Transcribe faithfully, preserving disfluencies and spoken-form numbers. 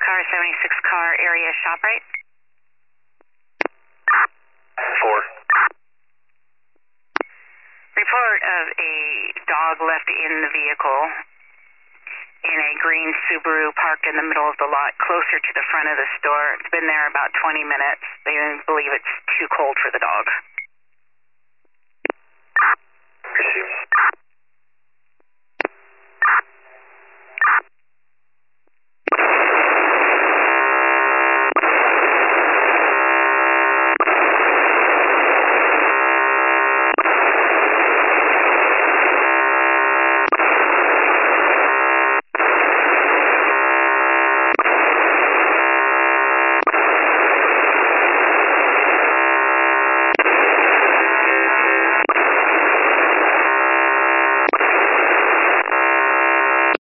car, seventy-six car area ShopRite. Four. Report of a dog left in the vehicle in a green Subaru parked in the middle of the lot closer to the front of the store. It's been there about twenty minutes. They believe it's too cold for the dog. Received.